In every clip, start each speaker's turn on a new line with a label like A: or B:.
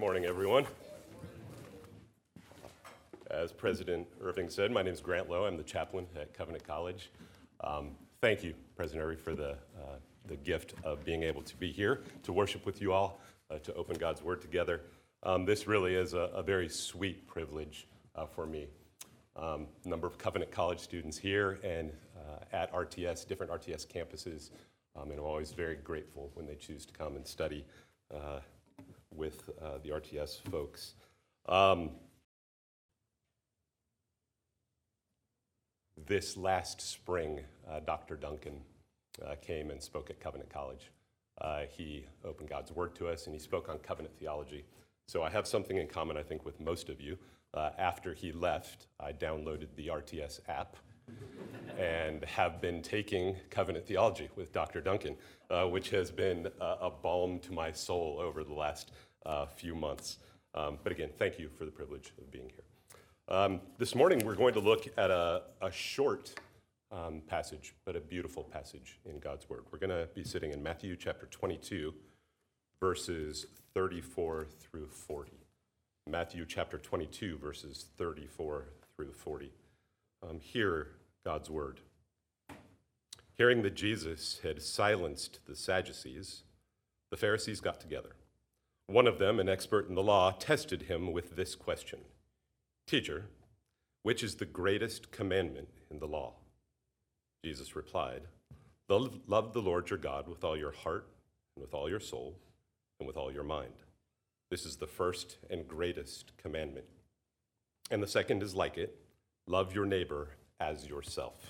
A: morning, everyone. As President Irving said, my name is Grant Lowe. I'm the chaplain at Covenant College. Thank you, President Irving, for the gift of being able to be here, to worship with you all, to open God's Word together. This really is a very sweet privilege for me. Number of Covenant College students here and at RTS, different RTS campuses, and I'm always very grateful when they choose to come and study with the RTS folks. This last spring, Dr. Duncan came and spoke at Covenant College. He opened God's Word to us, and he spoke on covenant theology. So I have something in common, I think, with most of you. After he left, I downloaded the RTS app and have been taking covenant theology with Dr. Duncan, which has been a balm to my soul over the last few months. But again, thank you for the privilege of being here. This morning, we're going to look at a short passage, but a beautiful passage in God's Word. We're going to be sitting in Matthew chapter 22, verses 34 through 40. Matthew chapter 22, verses 34 through 40. Hear God's Word. Hearing that Jesus had silenced the Sadducees, the Pharisees got together. One of them, an expert in the law, tested him with this question: "Teacher, which is the greatest commandment in the law?" Jesus replied, "Love the Lord your God with all your heart and with all your soul and with all your mind. This is the first and greatest commandment. And the second is like it: love your neighbor as yourself.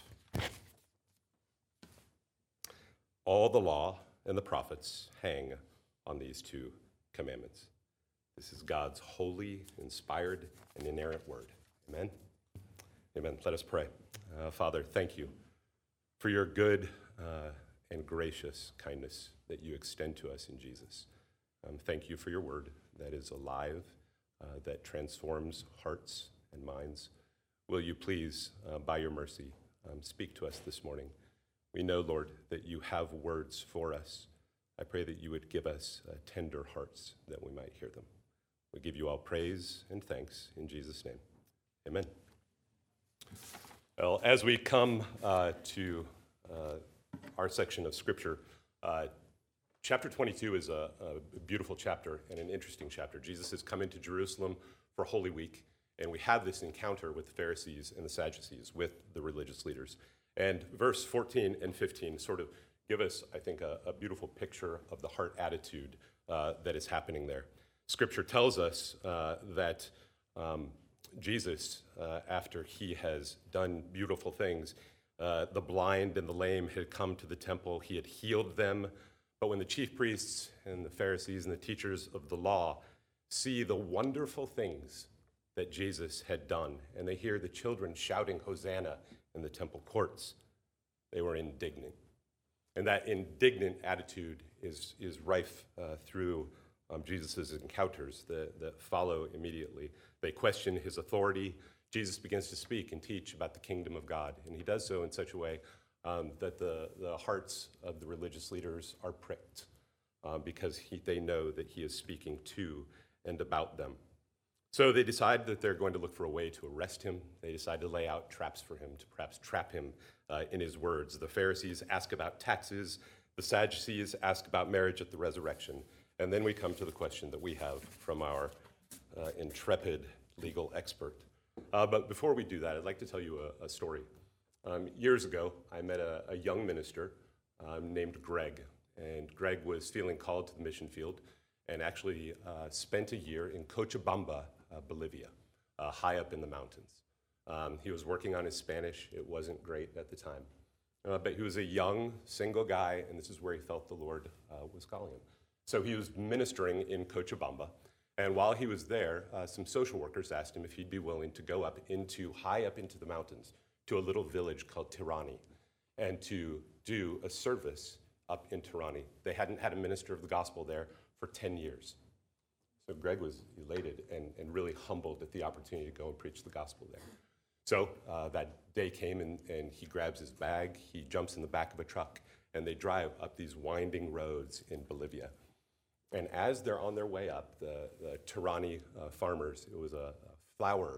A: All the law and the prophets hang on these two commandments." This is God's holy, inspired, and inerrant word. Amen? Amen. Let us pray. Father, thank you for your good and gracious kindness that you extend to us in Jesus. Thank you for your word that is alive, that transforms hearts and minds. Will you please, by your mercy, speak to us this morning? We know, Lord, that you have words for us. I pray that you would give us tender hearts that we might hear them. We give you all praise and thanks in Jesus' name. Amen. Well, as we come to our section of Scripture, chapter 22 is a beautiful chapter and an interesting chapter. Jesus has come into Jerusalem for Holy Week, and we have this encounter with the Pharisees and the Sadducees, with the religious leaders. And verse 14 and 15 sort of give us, I think, a beautiful picture of the heart attitude that is happening there. Scripture tells us that Jesus, after he has done beautiful things, the blind and the lame had come to the temple. He had healed them. But when the chief priests and the Pharisees and the teachers of the law see the wonderful things that Jesus had done, and they hear the children shouting Hosanna in the temple courts, they were indignant. And that indignant attitude is rife through Jesus' encounters that follow immediately. They question his authority. Jesus begins to speak and teach about the kingdom of God, and he does so in such a way that the hearts of the religious leaders are pricked because they know that he is speaking to and about them. So they decide that they're going to look for a way to arrest him. They decide to lay out traps for him, to perhaps trap him in his words. The Pharisees ask about taxes. The Sadducees ask about marriage at the resurrection. And then we come to the question that we have from our intrepid legal expert. But before we do that, I'd like to tell you a story. Years ago, I met a young minister named Greg. And Greg was feeling called to the mission field and actually spent a year in Cochabamba, Bolivia, high up in the mountains. He was working on his Spanish. It wasn't great at the time. But he was a young, single guy, and this is where he felt the Lord was calling him. So he was ministering in Cochabamba. And while he was there, some social workers asked him if he'd be willing to go high up into the mountains to a little village called Tirani and to do a service up in Tirani. They hadn't had a minister of the gospel there for 10 years. So Greg was elated and really humbled at the opportunity to go and preach the gospel there. So that day came and he grabs his bag, he jumps in the back of a truck, and they drive up these winding roads in Bolivia. And as they're on their way up, the Tirani farmers, it was a flower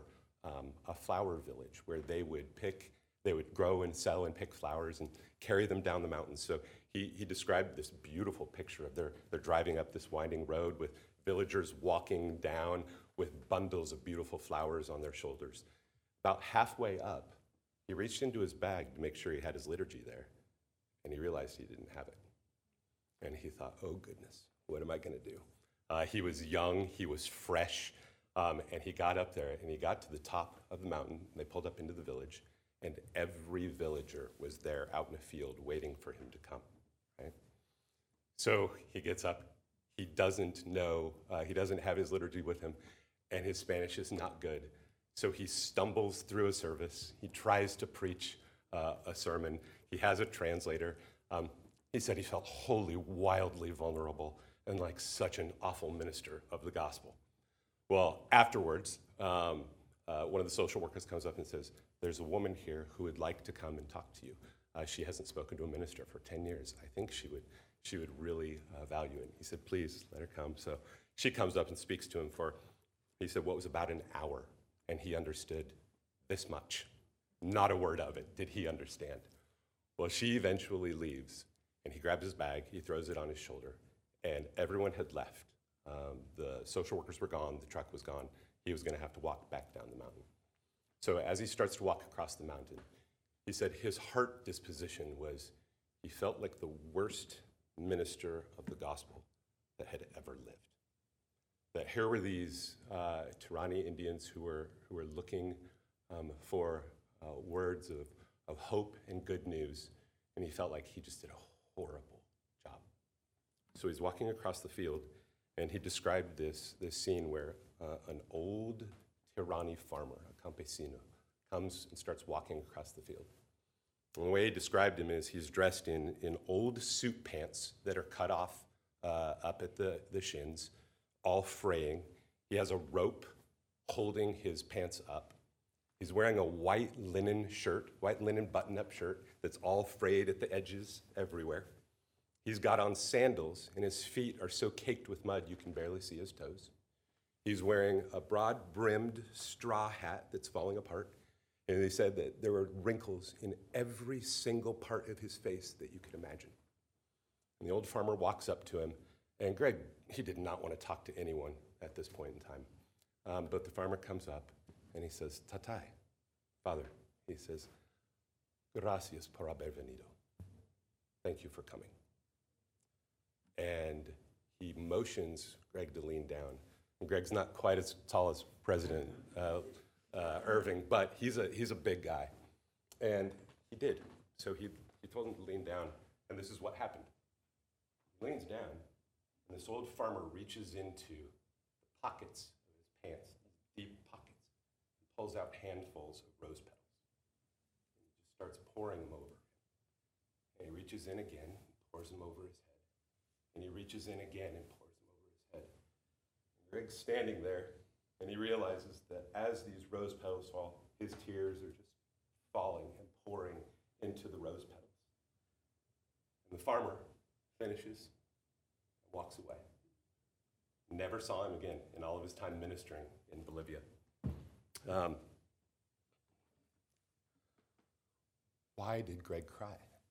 A: village where they would grow and sell and pick flowers and carry them down the mountains. So he described this beautiful picture of they're driving up this winding road with villagers walking down with bundles of beautiful flowers on their shoulders. About halfway up, he reached into his bag to make sure he had his liturgy there, and he realized he didn't have it. And he thought, oh goodness, what am I going to do? He was young, he was fresh, and he got up there, and he got to the top of the mountain, and they pulled up into the village, and every villager was there out in a field waiting for him to come. Right? So he gets up, he doesn't know, he doesn't have his liturgy with him, and his Spanish is not good. So he stumbles through a service, he tries to preach a sermon, he has a translator. He said he felt wholly, wildly vulnerable and like such an awful minister of the gospel. Well, afterwards, one of the social workers comes up and says, there's a woman here who would like to come and talk to you. She hasn't spoken to a minister for 10 years. I think she would really value it. He said, please let her come. So she comes up and speaks to him he said, what was about an hour, and he understood this much. Not a word of it did he understand. Well, she eventually leaves, and he grabs his bag, he throws it on his shoulder, and everyone had left. The social workers were gone, the truck was gone. He was going to have to walk back down the mountain. So as he starts to walk across the mountain, he said his heart disposition was he felt like the worst minister of the gospel that had ever lived. That here were these Tirani Indians who were looking for words of hope and good news, and he felt like he just did a horrible job. So he's walking across the field, and he described this scene where an old Tirani farmer, a campesino, comes and starts walking across the field. And the way he described him is he's dressed in old suit pants that are cut off up at the shins, all fraying. He has a rope holding his pants up. He's wearing a white linen button-up shirt that's all frayed at the edges everywhere. He's got on sandals, and his feet are so caked with mud you can barely see his toes. He's wearing a broad-brimmed straw hat that's falling apart, and they said that there were wrinkles in every single part of his face that you could imagine. And the old farmer walks up to him, and Greg, he did not want to talk to anyone at this point in time. But the farmer comes up, and he says, Tatai, Father, he says, gracias por haber venido. Thank you for coming. And he motions Greg to lean down. And Greg's not quite as tall as President Irving, but he's a big guy. And he did. So he told him to lean down, and this is what happened. He leans down, and this old farmer reaches into the pockets of his pants, deep pockets, and pulls out handfuls of rose petals. And he just starts pouring them over. And he reaches in again, and pours them over his head. And he reaches in again and pours them over his head. And Greg's standing there, and he realizes that as these rose petals fall, his tears are just falling and pouring into the rose petals. And the farmer finishes and walks away. Never saw him again in all of his time ministering in Bolivia. Why did Greg cry?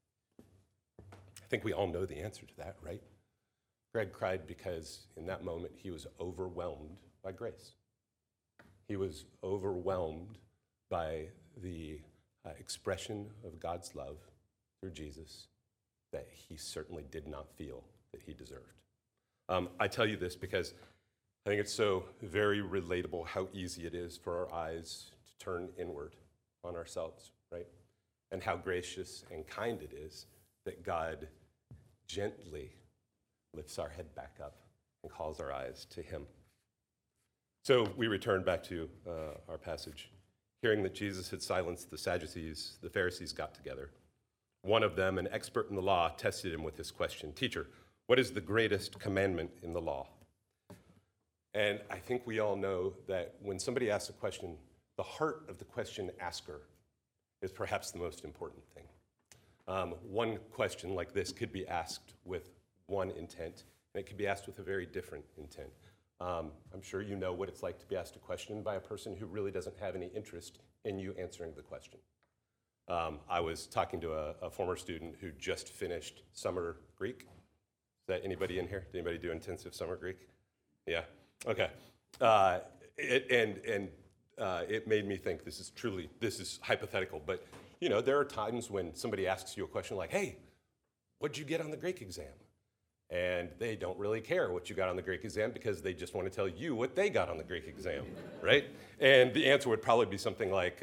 A: I think we all know the answer to that, right? Greg cried because in that moment he was overwhelmed by grace. He was overwhelmed by the expression of God's love through Jesus that he certainly did not feel that he deserved. I tell you this because I think it's so very relatable how easy it is for our eyes to turn inward on ourselves, right? And how gracious and kind it is that God gently lifts our head back up and calls our eyes to him. So we return back to our passage. Hearing that Jesus had silenced the Sadducees, the Pharisees got together. One of them, an expert in the law, tested him with this question, Teacher, what is the greatest commandment in the law? And I think we all know that when somebody asks a question, the heart of the question asker is perhaps the most important thing. One question like this could be asked with one intent, and it can be asked with a very different intent. I'm sure you know what it's like to be asked a question by a person who really doesn't have any interest in you answering the question. I was talking to a former student who just finished summer Greek. Is that anybody in here? Did anybody do intensive summer Greek? Yeah, okay. It made me think this is hypothetical, but there are times when somebody asks you a question like, hey, what'd you get on the Greek exam? And they don't really care what you got on the Greek exam because they just want to tell you what they got on the Greek exam, right? And the answer would probably be something like,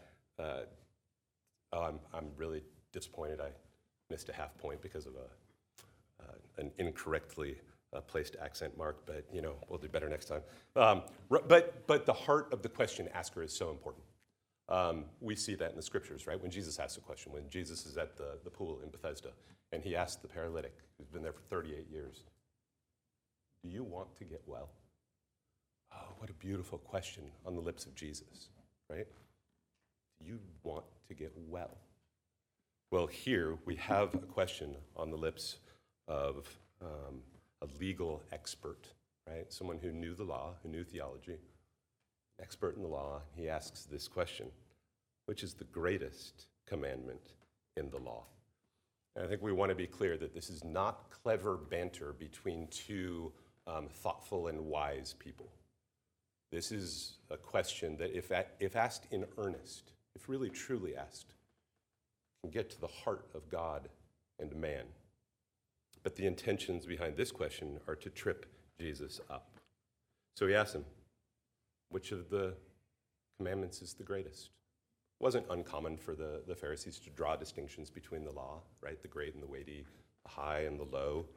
A: I'm really disappointed I missed a half point because of an incorrectly placed accent mark, but we'll do better next time. But the heart of the question asker is so important. We see that in the scriptures, right? When Jesus asks a question, when Jesus is at the pool in Bethesda, and he asks the paralytic who's been there for 38 years, do you want to get well? Oh, what a beautiful question on the lips of Jesus, right? Do you want to get well? Well, here we have a question on the lips of a legal expert, right? Someone who knew the law, who knew theology, expert in the law. He asks this question, which is the greatest commandment in the law? And I think we want to be clear that this is not clever banter between two thoughtful and wise people. This is a question that if asked in earnest, if really truly asked, can get to the heart of God and man. But the intentions behind this question are to trip Jesus up. So he asks him, which of the commandments is the greatest? It wasn't uncommon for the Pharisees to draw distinctions between the law, right? The great and the weighty, the high and the low,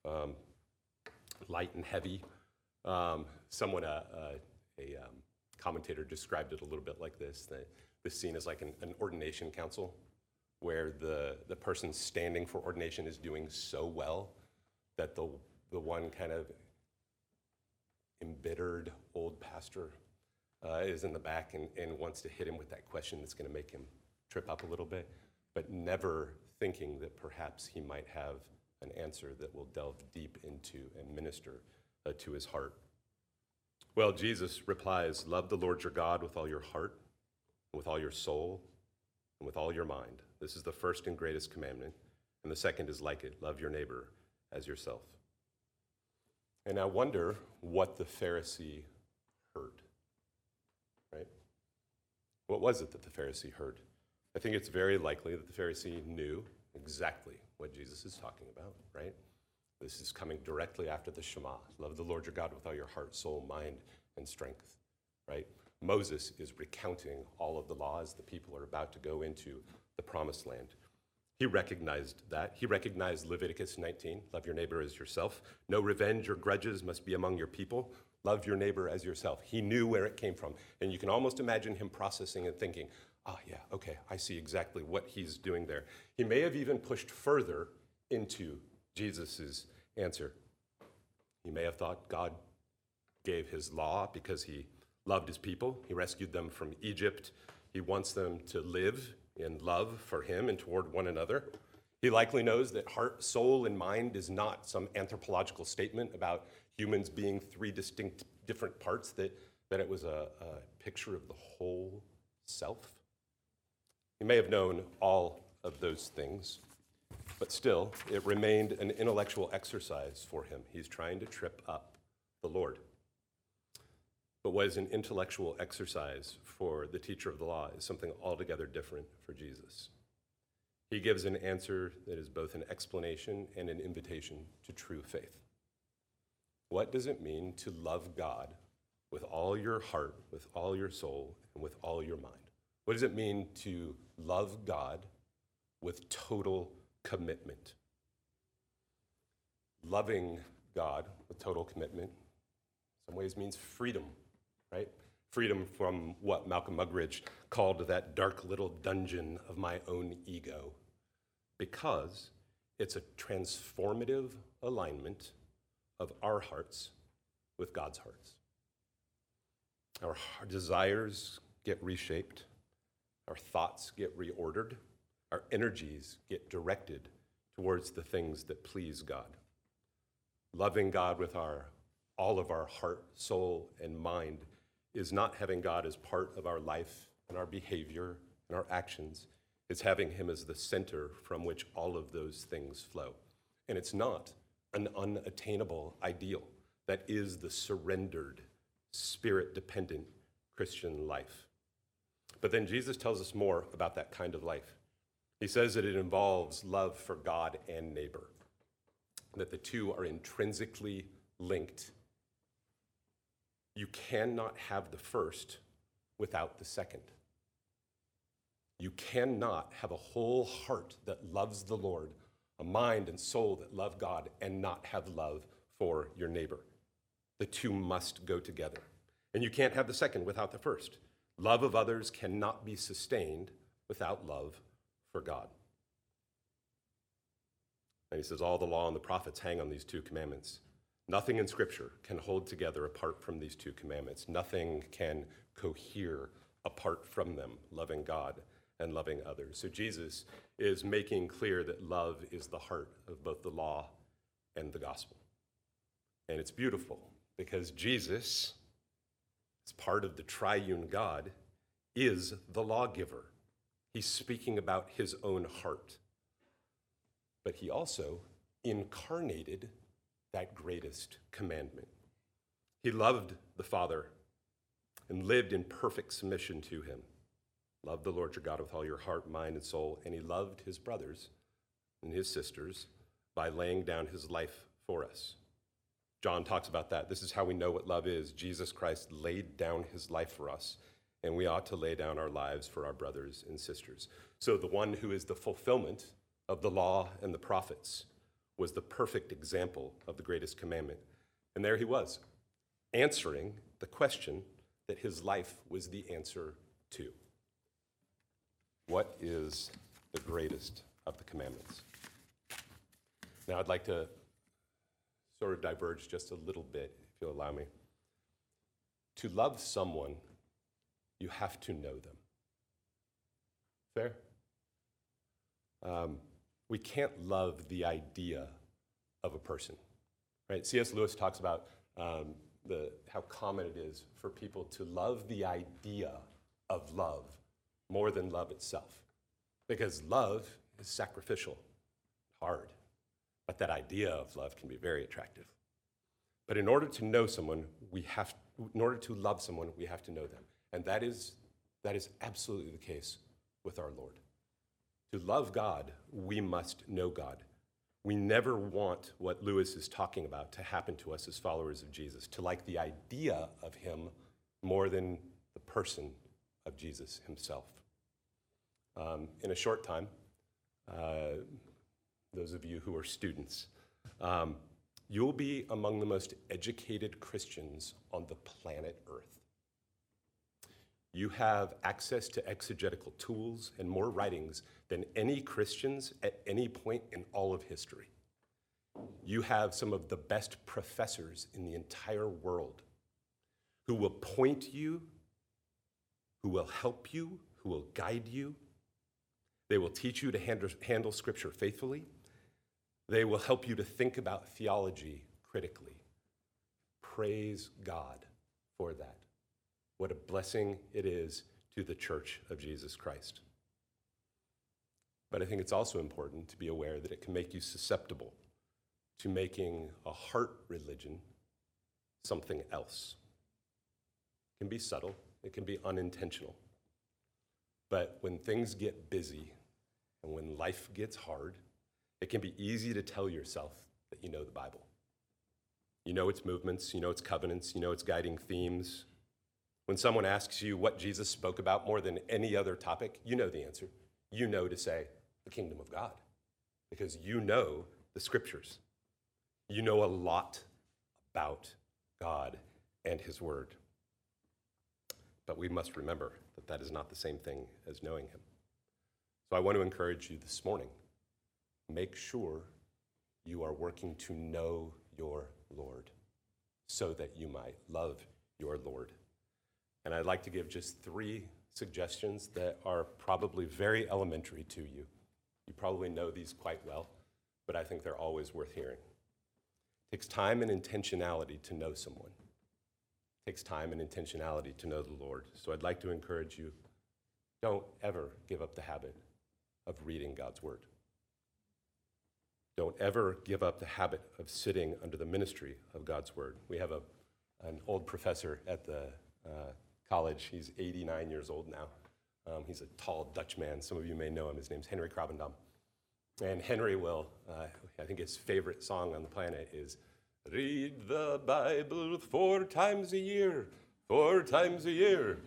A: light and heavy. Someone, a commentator, described it a little bit like this, that this scene is like an ordination council, where the person standing for ordination is doing so well that the one kind of embittered old pastor is in the back and wants to hit him with that question that's going to make him trip up a little bit, but never thinking that perhaps he might have an answer that will delve deep into and minister to his heart. Well, Jesus replies, love the Lord your God with all your heart, with all your soul, and with all your mind. This is the first and greatest commandment, and the second is like it, love your neighbor as yourself. And I wonder what the Pharisee heard, right? What was it that the Pharisee heard? I think it's very likely that the Pharisee knew exactly what Jesus is talking about, right? This is coming directly after the Shema. Love the Lord your God with all your heart, soul, mind, and strength, right? Moses is recounting all of the laws the people are about to go into the promised land. He recognized that. He recognized Leviticus 19, love your neighbor as yourself. No revenge or grudges must be among your people. Love your neighbor as yourself. He knew where it came from. And you can almost imagine him processing and thinking, yeah, okay, I see exactly what he's doing there. He may have even pushed further into Jesus's answer. He may have thought God gave his law because he loved his people. He rescued them from Egypt. He wants them to live in love for him and toward one another. He likely knows that heart, soul, and mind is not some anthropological statement about humans being three distinct different parts, that it was a picture of the whole self. He may have known all of those things, but still, it remained an intellectual exercise for him. He's trying to trip up the Lord. But what is an intellectual exercise for the teacher of the law is something altogether different for Jesus. He gives an answer that is both an explanation and an invitation to true faith. What does it mean to love God with all your heart, with all your soul, and with all your mind? What does it mean to love God with total commitment? Loving God with total commitment in some ways means freedom, right? Freedom from what Malcolm Muggeridge called that dark little dungeon of my own ego, because it's a transformative alignment of our hearts with God's hearts. Our desires get reshaped, our thoughts get reordered, our energies get directed towards the things that please God. Loving God with all of our heart, soul, and mind is not having God as part of our life and our behavior and our actions. It's having him as the center from which all of those things flow. And it's not an unattainable ideal. That is the surrendered, spirit-dependent Christian life. But then Jesus tells us more about that kind of life. He says that it involves love for God and neighbor, that the two are intrinsically linked. You cannot have the first without the second. You cannot have a whole heart that loves the Lord, a mind and soul that love God, and not have love for your neighbor. The two must go together. And you can't have the second without the first. Love of others cannot be sustained without love for God. And he says, all the law and the prophets hang on these two commandments. Nothing in Scripture can hold together apart from these two commandments. Nothing can cohere apart from them, loving God and loving others. So Jesus is making clear that love is the heart of both the law and the gospel. And it's beautiful because Jesus, as part of the triune God, is the lawgiver. He's speaking about his own heart. But he also incarnated that greatest commandment. He loved the Father and lived in perfect submission to him. Love the Lord your God with all your heart, mind, and soul. And he loved his brothers and his sisters by laying down his life for us. John talks about that. This is how we know what love is. Jesus Christ laid down his life for us, and we ought to lay down our lives for our brothers and sisters. So the one who is the fulfillment of the law and the prophets was the perfect example of the greatest commandment. And there he was, answering the question that his life was the answer to. What is the greatest of the commandments? Now I'd like to sort of diverge just a little bit, if you'll allow me. To love someone, you have to know them. Fair? We can't love the idea of a person, right? C.S. Lewis talks about how common it is for people to love the idea of love more than love itself, because love is sacrificial, hard, but that idea of love can be very attractive. But in order to know someone, in order to love someone, we have to know them, and that is absolutely the case with our Lord. To love God, we must know God. We never want what Lewis is talking about to happen to us as followers of Jesus, to like the idea of him more than the person of Jesus himself. In a short time, those of you who are students, you'll be among the most educated Christians on the planet Earth. You have access to exegetical tools and more writings than any Christians at any point in all of history. You have some of the best professors in the entire world who will point you, who will help you, who will guide you. They will teach you to handle Scripture faithfully. They will help you to think about theology critically. Praise God for that. What a blessing it is to the Church of Jesus Christ. But I think it's also important to be aware that it can make you susceptible to making a heart religion something else. It can be subtle, it can be unintentional. But when things get busy and when life gets hard, it can be easy to tell yourself that you know the Bible. You know its movements, you know its covenants, you know its guiding themes. When someone asks you what Jesus spoke about more than any other topic, you know the answer. You know to say, the kingdom of God, because you know the Scriptures. You know a lot about God and his word. But we must remember that that is not the same thing as knowing him. So I want to encourage you this morning, make sure you are working to know your Lord so that you might love your Lord. And I'd like to give just 3 suggestions that are probably very elementary to you. You probably know these quite well, but I think they're always worth hearing. It takes time and intentionality to know someone. It takes time and intentionality to know the Lord. So I'd like to encourage you, don't ever give up the habit of reading God's word. Don't ever give up the habit of sitting under the ministry of God's word. We have an old professor at the college. He's 89 years old now. He's a tall Dutch man. Some of you may know him. His name's Henry Krabbendam. And Henry will, I think his favorite song on the planet is, "Read the Bible 4 times a year, 4 times a year."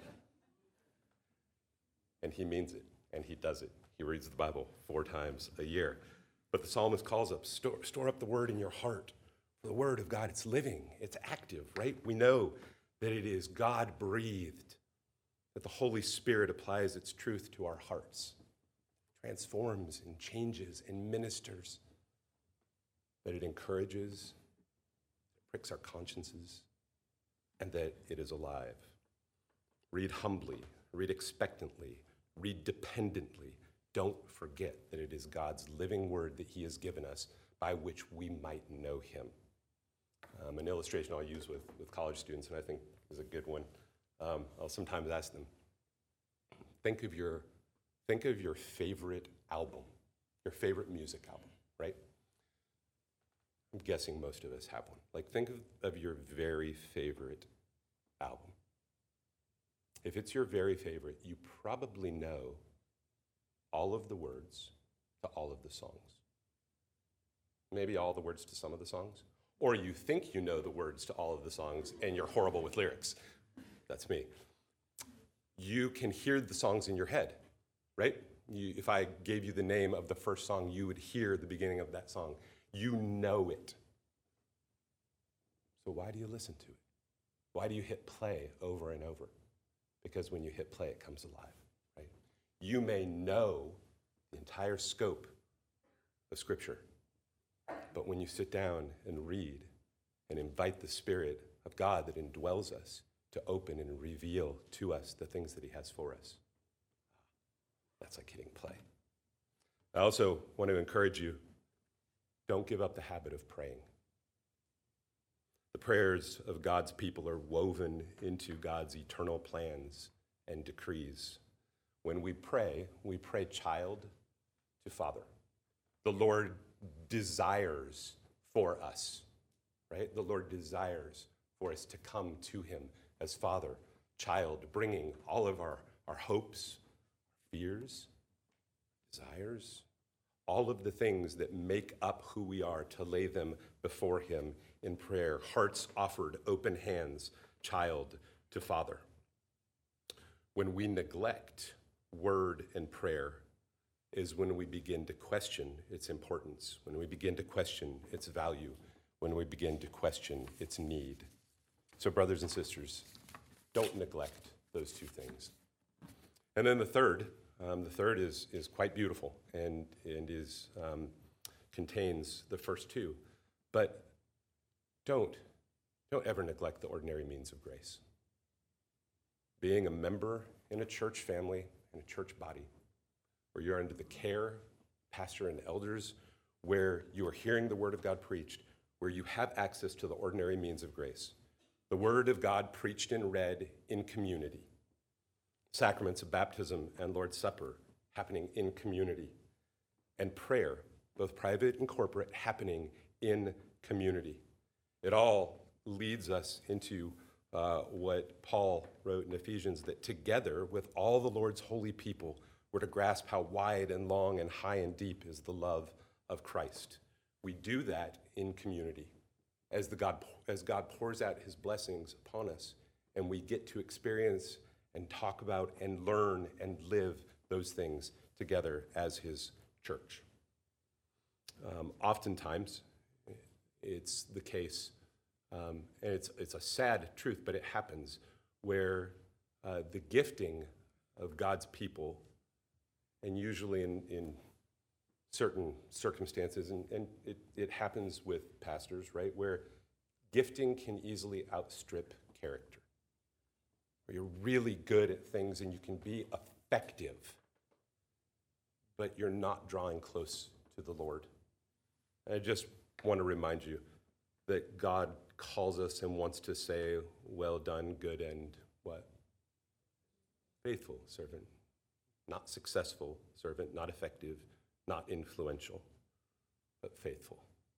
A: And he means it, and he does it. He reads the Bible 4 times a year. But the psalmist calls up, store up the word in your heart. For the word of God, it's living, it's active, right? We know that it is God-breathed, that the Holy Spirit applies its truth to our hearts, transforms and changes and ministers, that it encourages, pricks our consciences, and that it is alive. Read humbly, read expectantly, read dependently. Don't forget that it is God's living word that he has given us by which we might know him. An illustration I'll use with college students, and I think is a good one, I'll sometimes ask them, think of your favorite album, your favorite music album, right? I'm guessing most of us have one. Like, think of your very favorite album. If it's your very favorite, you probably know all of the words to all of the songs. Maybe all the words to some of the songs. Or you think you know the words to all of the songs and you're horrible with lyrics. That's me. You can hear the songs in your head, right? If I gave you the name of the first song, you would hear the beginning of that song. You know it. So why do you listen to it? Why do you hit play over and over? Because when you hit play, it comes alive, right? You may know the entire scope of Scripture, but when you sit down and read and invite the Spirit of God that indwells us to open and reveal to us the things that he has for us, that's like hitting play. I also want to encourage you, don't give up the habit of praying. The prayers of God's people are woven into God's eternal plans and decrees. When we pray child to father. The Lord desires for us, right? The Lord desires for us to come to him as father, child, bringing all of our hopes, fears, desires, all of the things that make up who we are, to lay them before him in prayer. Hearts offered, open hands, child to father. When we neglect word and prayer is when we begin to question its importance, when we begin to question its value, when we begin to question its need. So brothers and sisters, don't neglect those two things. And then the third is quite beautiful and contains the first two. But don't ever neglect the ordinary means of grace. Being a member in a church family, in a church body, where you're under the care, pastor and elders, where you are hearing the word of God preached, where you have access to the ordinary means of grace. The word of God preached and read in community. Sacraments of baptism and Lord's Supper happening in community. And prayer, both private and corporate, happening in community. It all leads us into what Paul wrote in Ephesians, that together with all the Lord's holy people, we're to grasp how wide and long and high and deep is the love of Christ. We do that in community as God pours out his blessings upon us, and we get to experience and talk about and learn and live those things together as his church. Oftentimes, it's the case, and it's a sad truth, but it happens, where the gifting of God's people, and usually in certain circumstances, and it happens with pastors, right, where gifting can easily outstrip character. Where you're really good at things and you can be effective, but you're not drawing close to the Lord. And I just want to remind you that God calls us and wants to say, well done, good and what? Faithful servant. Not successful servant, not effective, not influential, but faithful.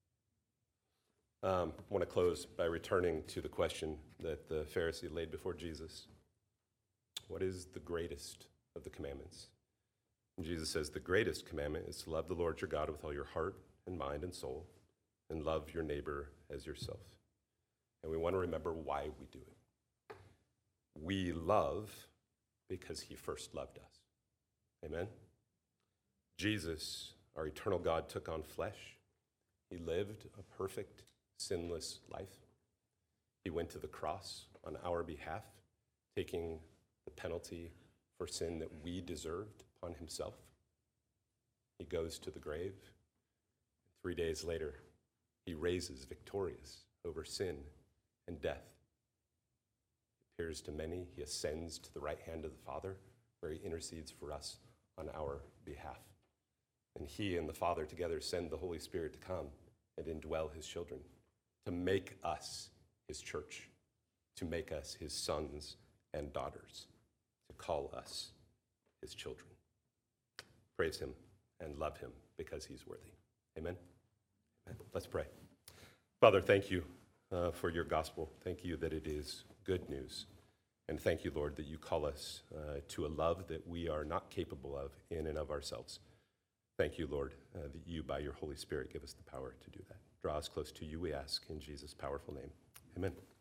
A: I want to close by returning to the question that the Pharisee laid before Jesus. What is the greatest of the commandments? And Jesus says the greatest commandment is to love the Lord your God with all your heart and mind and soul, and love your neighbor as yourself. And we want to remember why we do it. We love because he first loved us. Amen? Jesus, our eternal God, took on flesh. He lived a perfect, sinless life. He went to the cross on our behalf, taking the penalty for sin that we deserved upon himself. He goes to the grave. 3 days later, he raises victorious over sin and death. He appears to many. He ascends to the right hand of the Father, where he intercedes for us on our behalf. And he and the Father together send the Holy Spirit to come and indwell his children, to make us his church, to make us his sons and daughters, to call us his children. Praise him and love him because he's worthy. Amen? Amen. Let's pray. Father, thank you for your gospel. Thank you that it is good news. And thank you, Lord, that you call us to a love that we are not capable of in and of ourselves. Thank you, Lord, that you, by your Holy Spirit, give us the power to do that. Draw us close to you, we ask, in Jesus' powerful name. Amen.